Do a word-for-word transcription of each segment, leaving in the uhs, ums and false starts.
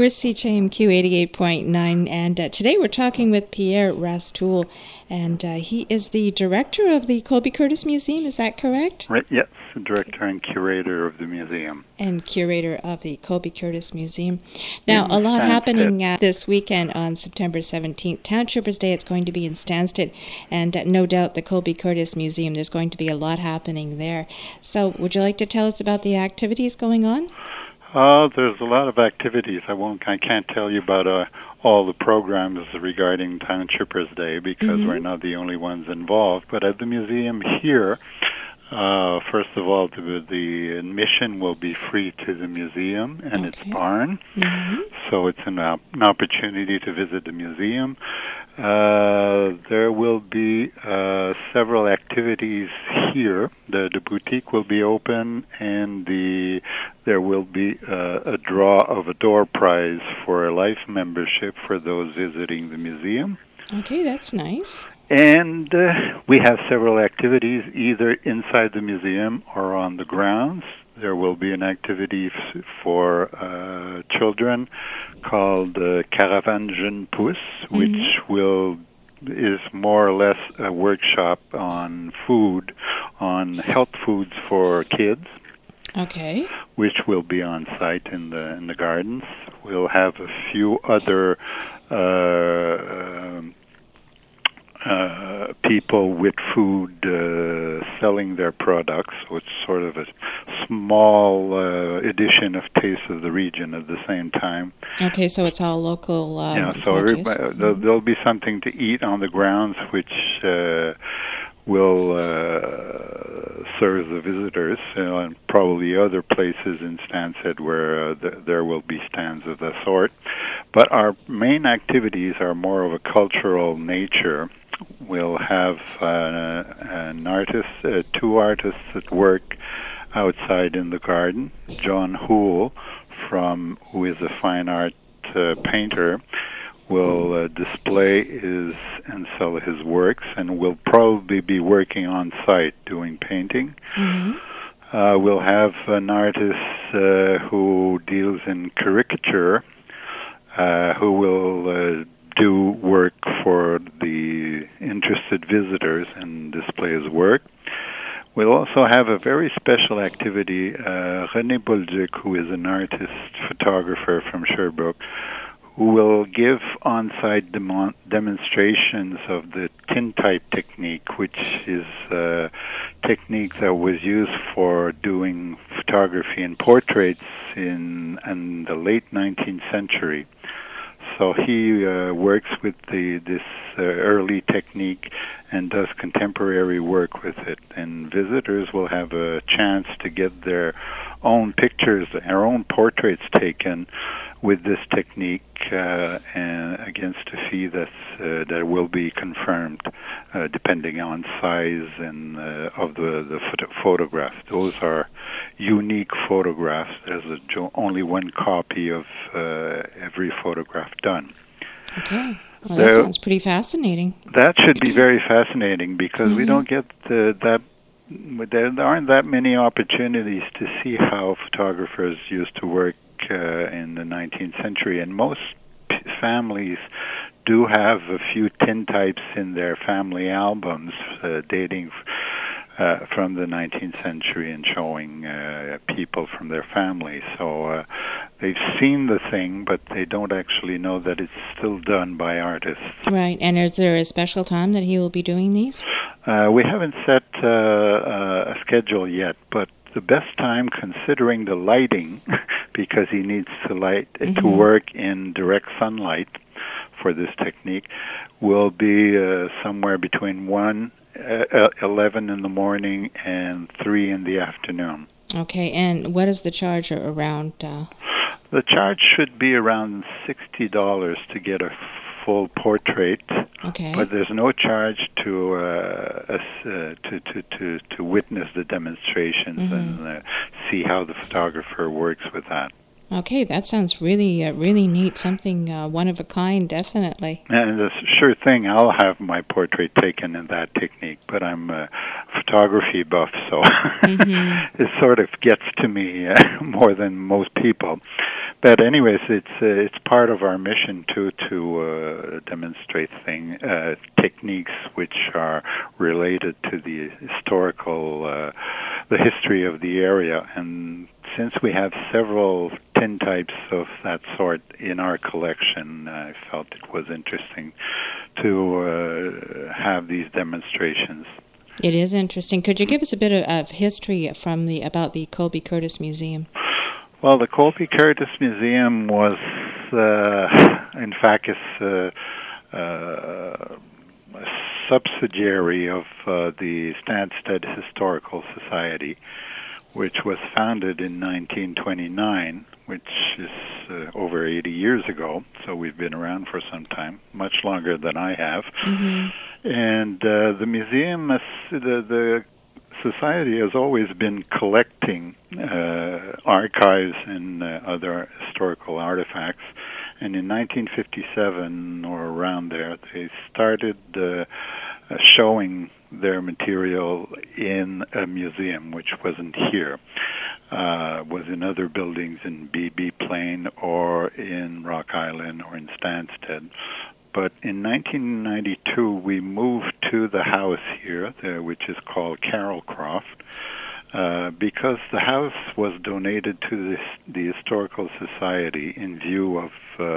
we're C J M Q eighty-eight point nine, and uh, today we're talking with Pierre Rastoul, and uh, he is the director of the Colby Curtis Museum, is that correct? Right, yes, director and curator of the museum. And curator of the Colby Curtis Museum. Now, a lot happening uh, this weekend on September seventeenth. Town Troopers Day, it's going to be in Stansted, and uh, no doubt the Colby Curtis Museum, there's going to be a lot happening there. So, would you like to tell us about the activities going on? Uh, there's a lot of activities. I won't. I can't tell you about uh, all the programs regarding Town Troopers Day because mm-hmm. we're not the only ones involved. But at the museum here, uh, first of all, the, the admission will be free to the museum and okay. its barn. Mm-hmm. So it's an, uh, an opportunity to visit the museum. Uh, there will be uh, several activities here. The, the boutique will be open, and the there will be uh, a draw of a door prize for a life membership for those visiting the museum. Okay, that's nice. And uh, we have several activities either inside the museum or on the grounds. There will be an activity f- for uh, children called uh, Caravan Jeune Pousse, mm-hmm. which will is more or less a workshop on food, on health foods for kids. Okay. Which will be on site in the in the gardens. We'll have a few other uh, um, Uh, people with food uh, selling their products, so it's sort of a small uh, edition of Taste of the Region at the same time. Okay, so it's all local. Um, yeah, so everybody, mm-hmm. there'll, there'll be something to eat on the grounds, which uh, will uh, serve the visitors, you know, and probably other places in Stansted where uh, th- there will be stands of the sort. But our main activities are more of a cultural nature. We'll have uh, an artist, uh, two artists at work outside in the garden. John Houle, from who is a fine art uh, painter, will uh, display his and sell his works, and will probably be working on site doing painting. Mm-hmm. Uh, we'll have an artist uh, who deals in caricature, uh, who will uh, do work for the interested visitors and display his work. We'll also have a very special activity. Uh, René Bolduc, who is an artist photographer from Sherbrooke, who will give on-site demo- demonstrations of the tintype technique, which is a technique that was used for doing photography and portraits in, in the late nineteenth century. So he uh, works with the this uh, early technique and does contemporary work with it. And visitors will have a chance to get their own pictures, their own portraits taken with this technique uh, and against a fee that's, uh, that will be confirmed uh, depending on size and uh, of the, the photo- photograph. Those are unique photographs. There's a jo- only one copy of uh, every photograph done. Okay. Well, that so, sounds pretty fascinating. That should be very fascinating because mm-hmm. we don't get the, that there aren't that many opportunities to see how photographers used to work uh, in the nineteenth century, and most p- families do have a few tintypes in their family albums uh, dating f- uh, from the nineteenth century and showing uh, people from their family. So uh, they've seen the thing, but they don't actually know that it's still done by artists. Right, and is there a special time that he will be doing these? Uh, we haven't set uh, uh, a schedule yet, but the best time, considering the lighting, because he needs to light mm-hmm. to work in direct sunlight for this technique, will be uh, somewhere between one, uh, eleven in the morning and three in the afternoon. Okay, and what is the charge around? Uh... The charge should be around sixty dollars to get a full portrait. Okay. But there's no charge to uh, uh, to, to to to witness the demonstrations mm-hmm. and uh, see how the photographer works with that. Okay, that sounds really, uh, really neat. Something uh, one of a kind, definitely. And it's a sure thing. I'll have my portrait taken in that technique, but I'm a photography buff, so mm-hmm. it sort of gets to me uh, more than most people. But anyways, it's uh, it's part of our mission too to uh, demonstrate thing uh, techniques which are related to the historical, uh, the history of the area. And since we have several tin types of that sort in our collection, I felt it was interesting to uh, have these demonstrations. It is interesting. Could you give us a bit of, of history from the about the Colby Curtis Museum? Well, the Colby Curtis Museum was, uh, in fact, is uh, uh, a subsidiary of uh, the Stansted Historical Society, which was founded in nineteen twenty-nine, which is uh, over eighty years ago. So we've been around for some time, much longer than I have. Mm-hmm. And uh, the museum, is, the the Society has always been collecting uh, archives and uh, other historical artifacts, and in nineteen fifty-seven or around there, they started uh, showing their material in a museum, which wasn't here. Uh, was in other buildings in Beebe Plain or in Rock Island or in Stansted. But in nineteen ninety-two, we moved to the house here, the, which is called Carrollcroft, uh, because the house was donated to the, the Historical Society in view of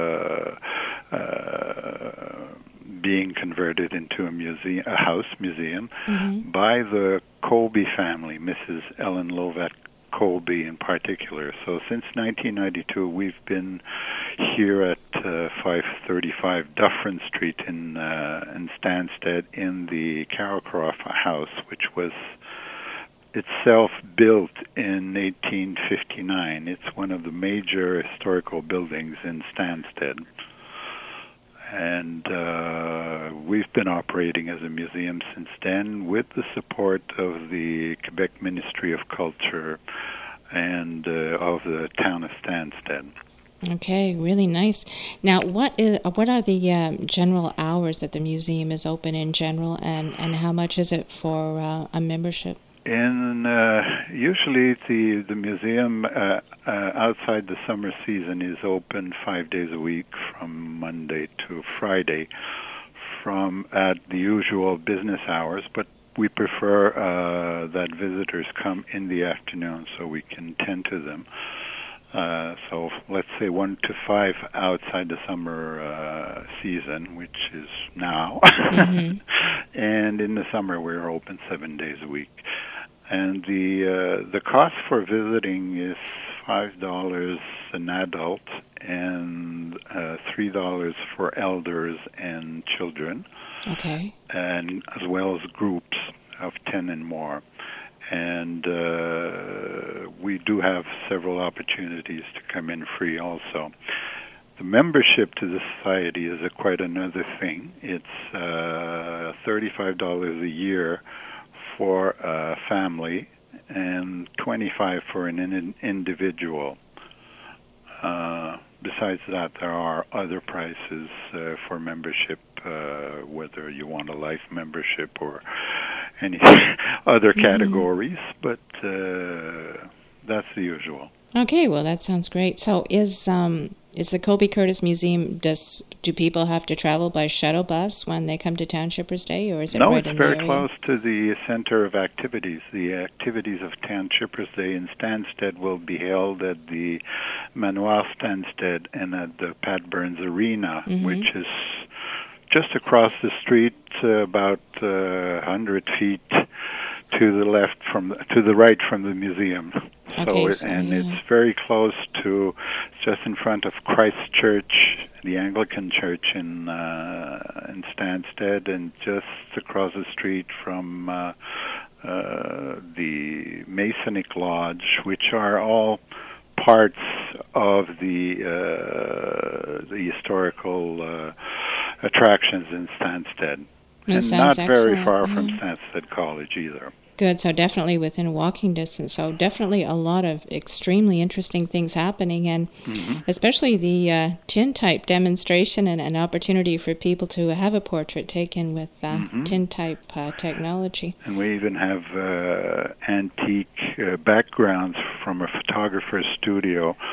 uh, uh, being converted into a museum, a house museum, mm-hmm. by the Colby family, Missus Ellen Lovat Colby in particular. So since nineteen ninety-two, we've been here at uh, five thirty-five Dufferin Street in uh, in Stansted in the Carrollcroft house, which was itself built in eighteen fifty-nine. It's one of the major historical buildings in Stansted. And uh, we've been operating as a museum since then with the support of the Quebec Ministry of Culture and uh, of the town of Stansted. Okay, really nice. Now, what is what are the um, general hours that the museum is open in general, and, and how much is it for uh, a membership? In uh, usually the the museum uh, uh, outside the summer season is open five days a week from Monday to Friday, from at the usual business hours. But we prefer uh, that visitors come in the afternoon so we can tend to them. Uh, so let's say one to five outside the summer uh, season, which is now, mm-hmm. and in the summer we're open seven days a week. And the uh, the cost for visiting is five dollars an adult and uh, three dollars for elders and children. Okay. And as well as groups of ten and more. And uh, we do have several opportunities to come in free also. The membership to the society is a quite another thing. It's uh, thirty-five dollars a year for a family and twenty-five dollars for an in- individual. Uh, besides that, there are other prices uh, for membership, uh, whether you want a life membership or any other categories, mm-hmm. but uh, that's the usual. Okay, well, that sounds great. So is um, is the Colby Curtis Museum, does do people have to travel by shuttle bus when they come to Townshippers Day, or is it no, right in the area? No, it's very close to the center of activities. The activities of Townshippers Day in Stansted will be held at the Manoir Stansted and at the Pat Burns Arena, mm-hmm. which is just across the street, uh, about uh, one hundred feet to the left from the, to the right from the museum. Okay, so, so and yeah. it's very close to, just in front of Christ Church, the Anglican Church in uh, in Stansted, and just across the street from uh, uh, the Masonic Lodge, which are all parts of the uh, the historical uh, attractions in Stansted, that and not very excellent. far yeah. from Stansted College either. Good, so definitely within walking distance. So definitely a lot of extremely interesting things happening, and mm-hmm. especially the uh, tintype demonstration and an opportunity for people to have a portrait taken with uh, mm-hmm. tintype uh, technology. And we even have uh, antique uh, backgrounds from a photographer's studio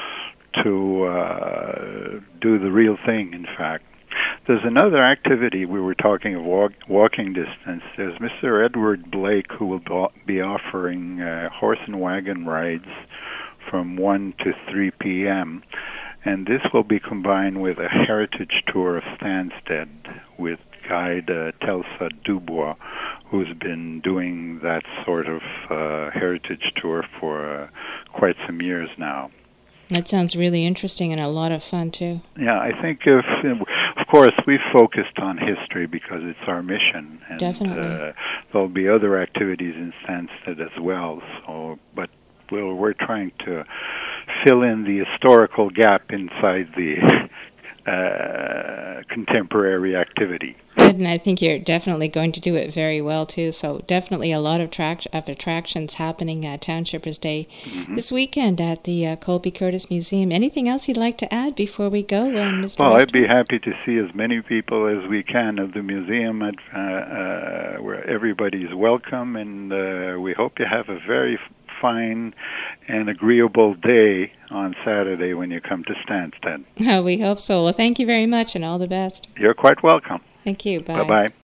to uh, do the real thing, in fact. There's another activity. We were talking of walk, walking distance. There's Mister Edward Blake, who will be offering uh, horse and wagon rides from one to three p.m., and this will be combined with a heritage tour of Stansted with guide uh, Telsa Dubois, who's been doing that sort of uh, heritage tour for uh, quite some years now. That sounds really interesting and a lot of fun, too. Yeah, I think, if, of course, we've focused on history because it's our mission. And, Definitely. Uh, there'll be other activities in Stansted as well. So, but we'll, we're trying to fill in the historical gap inside the uh, contemporary activity. And I think you're definitely going to do it very well, too. So definitely a lot of, tract- of attractions happening at Townshippers Day mm-hmm. this weekend at the uh, Colby Curtis Museum. Anything else you'd like to add before we go, uh, Mister Well, Wester? I'd be happy to see as many people as we can at the museum, at, uh, uh, where everybody's welcome, and uh, we hope you have a very fine and agreeable day on Saturday when you come to Stansted. Oh, we hope so. Well, thank you very much and all the best. You're quite welcome. Thank you. Bye. Bye-bye.